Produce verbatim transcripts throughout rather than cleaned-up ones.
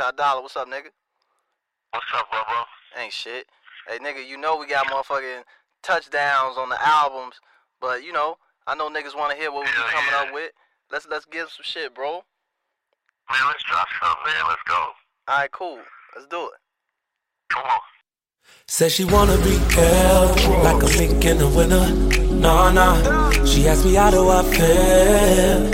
Ty Dolla, what's up, nigga? What's up, bro? Ain't shit. Hey, nigga, you know we got motherfucking touchdowns on the albums, but, you know, I know niggas want to hear what we Hell be coming yeah. up with. Let's let's give some shit, bro. Man, let's drop something, man. Let's go. All right, cool. Let's do it. Come on. Said she wanna be held like a mink in the winter. Nah, nah. She asked me how do I feel.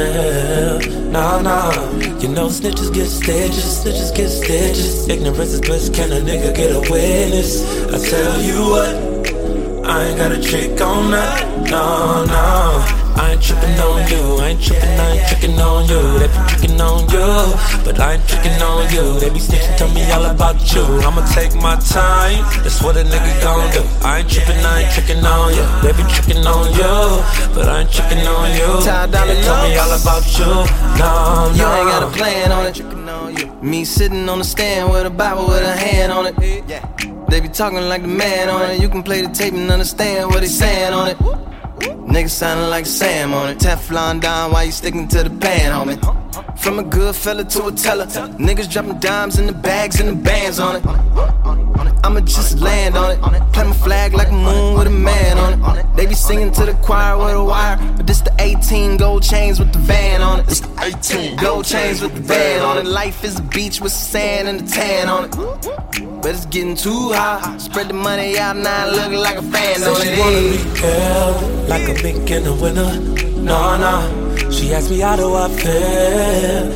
Nah, nah. You know snitches get stitches, snitches get stitches. Ignorance is bliss, can a nigga get a witness? I tell you what, I ain't got a trick on that. No, no. I ain't trippin' on you, I ain't trippin', I ain't trickin' on you. They be trickin' on you, but I ain't trickin' on you. They be snitchin', tell me all about you. I'ma take my time, that's what a nigga gon' do. I ain't trippin', I ain't trickin' on you. They be trickin' on you, but I ain't trickin' on you. Ty Dolla They tell me all about you. No, no. You ain't got a plan on it. Me sitting on the stand with a Bible with a hand on it. They be talking like the man on it. You can play the tape and understand what they saying on it. Niggas sounding like Sam on it. Teflon down while you sticking to the pan, homie. From a good fella to a teller. Niggas dropping dimes in the bags and the bands on it. I'ma just land on it. Plant my flag like a moon with a man on it. They be singing to the choir with a wire, but this the eighteen gold chains with the van on it. It's the eighteen gold chains with the van on it. Life is a beach with sand and a tan on it. But it's getting too high. Spread the money out now, looking like a fan on Said it. she wanna be held like a mink in the winter. No, no. She asked me how do I feel.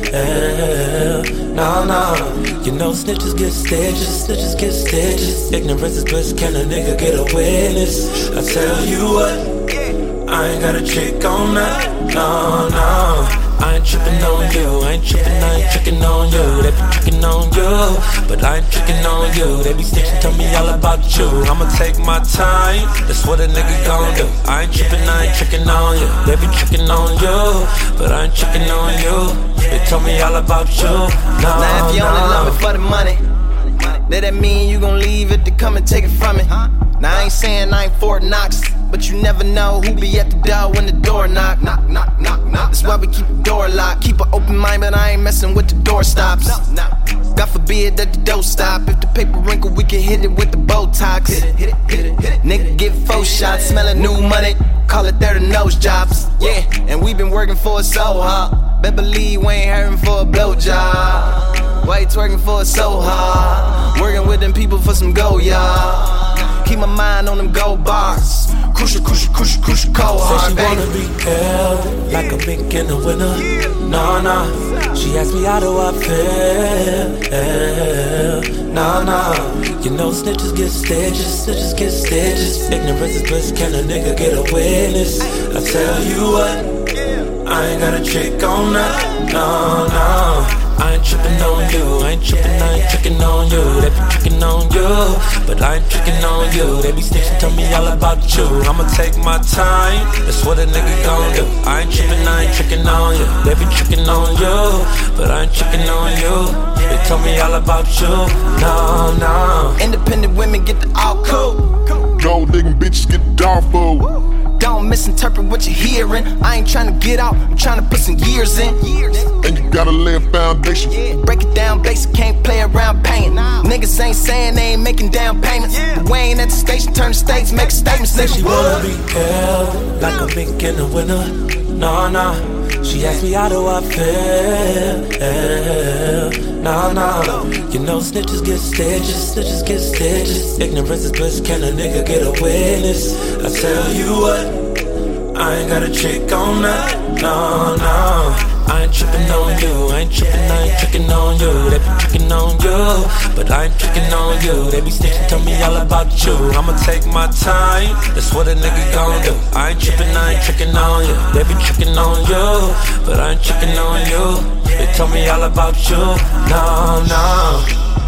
No, no. You know snitches get stitches, snitches get stitches. Ignorance is bliss, can a nigga get a witness? I tell you what, I ain't got a trick on that. No, no. I ain't trippin' on you, I ain't trippin', I ain't trickin' on you. They be trickin' on you, but I ain't trickin' on you. They be snitchin', tell me all about you. I'ma take my time, that's what a nigga gon' do. I ain't trippin', I ain't trickin' on you. They be trickin' on you, but I ain't trickin' on you. They tell me all about you. No, now if you only love me for the money, then that mean you gon' leave it to come and take it from me. Now I ain't saying I ain't Fort Knox, but you never know who be at the door when the door knock. Knock, knock, knock, knock. That's why we keep the door locked. Keep an open mind, but I ain't messing with the door stops. God forbid that the door stop. If the paper wrinkle, we can hit it with the Botox. Hit it, hit it, hit it, hit it. Nigga get four shots, smelling new money. Call it thirty nose jobs. Yeah, and we been working for it so hard. Bet believe we ain't hurting for a blowjob. Why you twerking for it so hard? Working with them people for some go, y'all. Keep my mind on them gold bars. Crucial, crucial, crucial, crucial, cold hard, Said she baby. wanna be held like a mink in the winter. No, no. She asked me how do I feel. No, no. You know snitches get stitches, snitches get stitches. Ignorance is bliss, can a nigga get a witness? I tell you what, I ain't got a trick on that. No, no. I ain't trippin' on you, I ain't trippin', I ain't trickin' on you. They be trickin' on you, but I ain't trickin' on you. They be snitchin', tell me all about you. I'ma take my time, that's what a nigga gon' do. I ain't trippin', I ain't trickin' on you. They be trickin' on you, but I ain't trickin' on you. They tell me all about you. No, no. Independent women get the all cool. Gold digging bitches get the dog food. Don't misinterpret what you're hearing. I ain't tryna get out, I'm tryna put some years in. And you gotta lay a foundation. Break it down basic, can't play around paying. Niggas ain't saying they ain't making down payments. But we ain't at the station, turn the states, make statements. Said she Nigga, wanna be held like a mink in the winter. No, no. She asked me how do I feel. No, no. You know snitches get stitches, snitches get stitches. Ignorance is bliss, can a nigga get a witness? I tell you what, I ain't got a trick on that. No, no. I ain't trippin' on you, I ain't trippin', I ain't trickin' on you. They be trickin' on you, but I ain't trickin' on you. They be snitchin', tell me all about you. I'ma take my time, that's what a nigga gon' do. I ain't trippin', I ain't trickin' on you. They be trickin' on you, but I ain't trickin' on you. They tell me all about you. No, no.